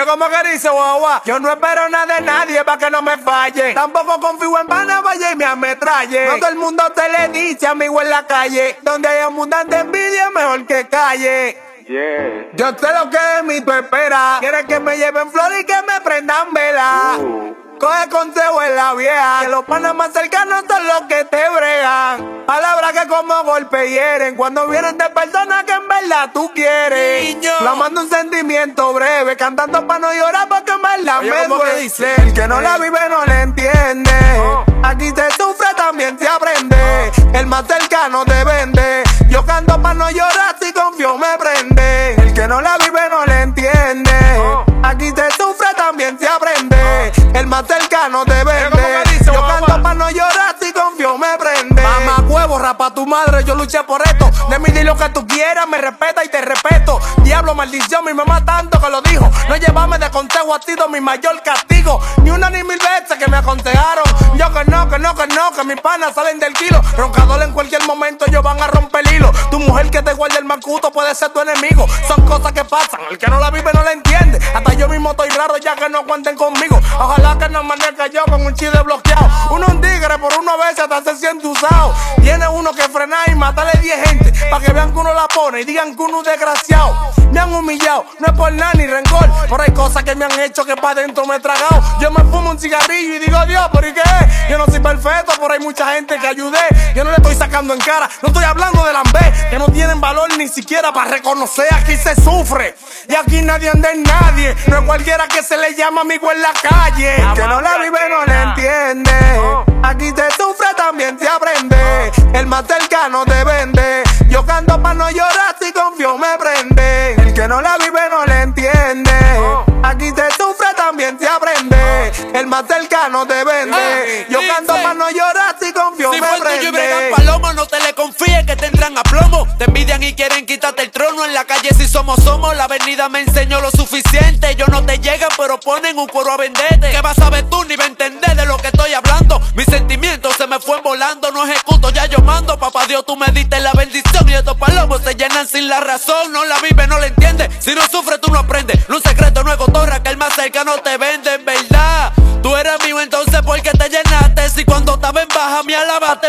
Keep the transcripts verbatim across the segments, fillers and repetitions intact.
Yo como que dice guagua, yo no espero nada de nadie para que no me falle. Tampoco confío en pana, vaya y me ametralle. No todo el mundo te le dice amigo en la calle. Donde hay abundante envidia, mejor que calle. Yeah. Yo sé lo que de mí tú esperas. Quieres que me lleven flor y que me prendan vela. Uh. Coge consejo en la vieja, que los panas más cercanos son los que te bregan. Palabras que como golpe hieren, cuando vienen de personas que en verdad tú quieres. Niño. Flamando un sentimiento breve, cantando pa' no llorar porque en verdad Oye, me ¿cómo que duele. dice? El que no la vive no le entiende. Oh. Aquí se sufre, también se aprende. El más cercano te vende. Yo canto pa' no llorar, si confío me prende. El que no la vive no le entiende. Oh. Aquí se sufre, también se aprende. El más cercano te vende. ¿cómo que dice, Yo guagua? canto pa' no llorar, si confío me prende. Mamá huevo, rapa tu madre, yo luché por esto. De mí di lo que tú quieras, me respeta y te respeto. Diablo, maldición, mi mamá tanto que lo dijo. No llevarme de consejo ha sido mi mayor castigo. Ni una ni mil veces que me aconsejaron. Yo que no, que no, que no, que mis panas salen del kilo. Roncador en cualquier momento ellos van a romper el hilo. Tu mujer que te guarda el macuto puede ser tu enemigo. Son cosas que pasan, el que no la vive no la entiende. Hasta yo mismo estoy raro ya que no cuenten conmigo. Ojalá que no me amanezca yo con un chile bloqueado. Uno un tigre por una vez hasta se siente usado. Tiene uno que frenar y matarle diez gente pa' que vean que uno la pone y digan que uno es desgraciado. Me han humillado, no es por nada ni rencor, pero hay cosas que me han hecho que pa' dentro me he tragado. Yo me fumo un cigarrillo y digo, Dios, ¿por qué? Yo no soy perfecto, pero hay mucha gente que ayudé. Yo no le estoy sacando en cara, no estoy hablando de lambé, que no tienen valor ni siquiera para reconocer. Aquí se sufre y aquí nadie anda en nadie. No es cualquiera que se le llama amigo en la calle. El que no la vive no le entiende. Aquí se sufre, también se aprende. El más cercano te vende. Yo canto pa' no llorar, si confío me prende. El que no la vive no le entiende. Aquí se sufre, también se aprende. El más cercano te vende. Yo canto pa' no llorar, si confío Si me fue tuyo y bregan prende. palomo, no te le confíes que tendrán a plomo. Te envidian y quieren quitarte el trono. En la calle si somos, somos. La avenida me enseñó lo suficiente. Ellos no te llegan pero ponen un coro a venderte. ¿Qué vas a ver tú ni vas a entender de lo que estoy hablando? Mis sentimientos se me fueron volando. No ejecuto, ya yo mando. Papá Dios, tú me diste la bendición. Y estos palomos se llenan sin la razón. No la vive, no la entiende. Si no sufre, tú no aprendes. Un secreto no es cotorra que el más cercano te vende, en verdad. Tú eres mío, entonces ¿por qué te llenaste? Si cuando estaba en baja me alabaste.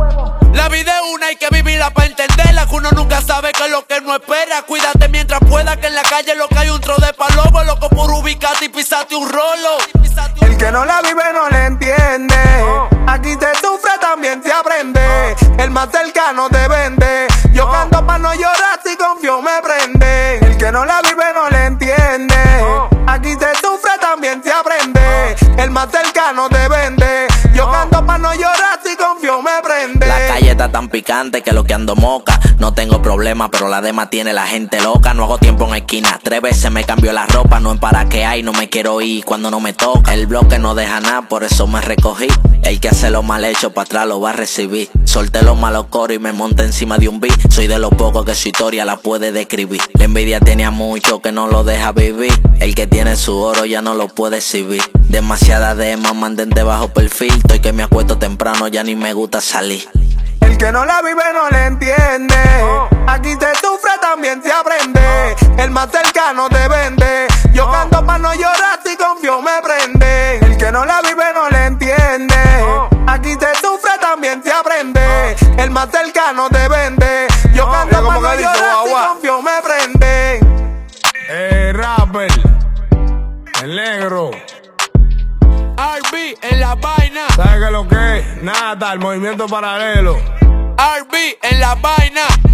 La vida es una, hay que vivirla para entenderla. Que uno nunca sabe que es lo que no espera. Cuídate mientras pueda, que en la calle lo que hay un tro de palomo. Loco por ubicarte y pisarte un rolo. El que no la vive no le entiende. Aquí se sufre, también se aprende. El más cercano te vende. Yo canto pa' no llorar, si confío me prende. El que no la vive no le entiende. Aquí se sufre, también se aprende. El más cercano te vende. Yo canto pa' no llorar, si confío me prende. La calle está tan picante que lo que ando moca. No tengo problema, pero la dema tiene la gente loca. No hago tiempo en esquina, tres veces me cambio la ropa. No en para qué hay, no me quiero ir cuando no me toca. El bloque no deja nada, por eso me recogí. El que hace lo mal hecho, para atrás lo va a recibir. Solté los malos coros y me monté encima de un beat. Soy de los pocos que su historia la puede describir. La envidia tenía mucho que no lo deja vivir. El que tiene su oro ya no lo puede exhibir. Demasiada dema, manden de bajo perfil. Estoy que me acuesto temprano, ya ni me gusta salir. El que no la vive no le entiende. Aquí se sufre, también se aprende. El más cercano te vende. Yo canto pa' no llorar, si confío me prende. El que no la vive no le entiende. Aquí se sufre, también se aprende. El más cercano te vende. Yo canto pa' no llorar, si confío me prende. Eh, rapper, el negro. R B en la vaina. ¿Sabes qué es lo que es? Nada, el movimiento paralelo. R B en la vaina.